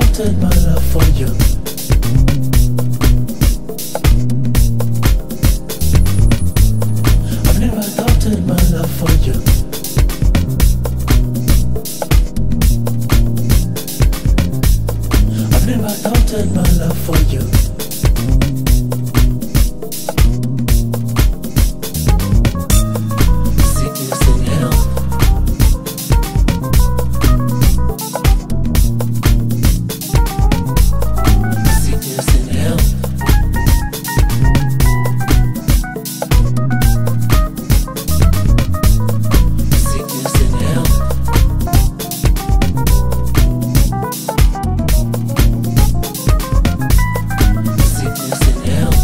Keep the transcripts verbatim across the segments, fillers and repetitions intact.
doubted my love for you. I've never doubted my love for you. I've never doubted my love for you. Sickness and health. Sickness and health. Sickness and health. Sickness and health.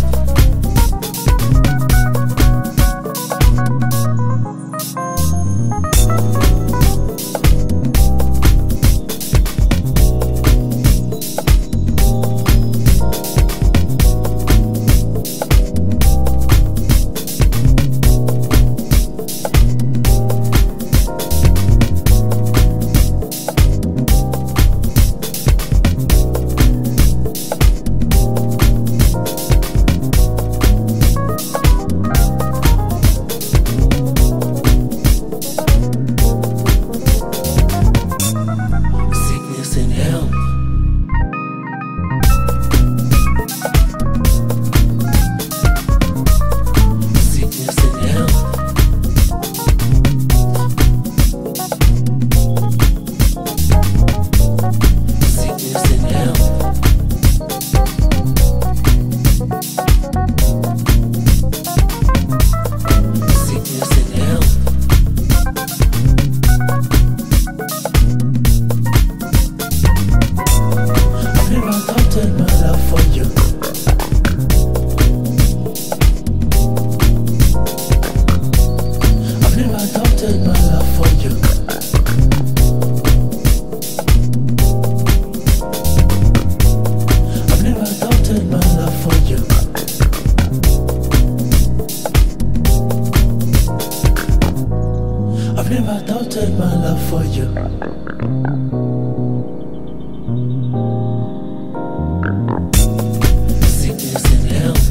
Sickness and health. Sickness and health. Sickness and health. Sickness and health. I've never doubted my love for you. I've never doubted my love for you. I've never doubted my love for you. I've never doubted my love for you. Sickness and health.